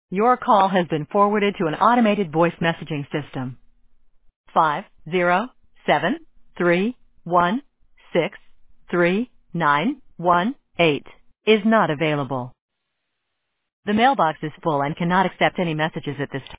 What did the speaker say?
Your call has been forwarded to an automated voice messaging system. 50731639118 is not available. The mailbox is full and cannot accept any messages at this time.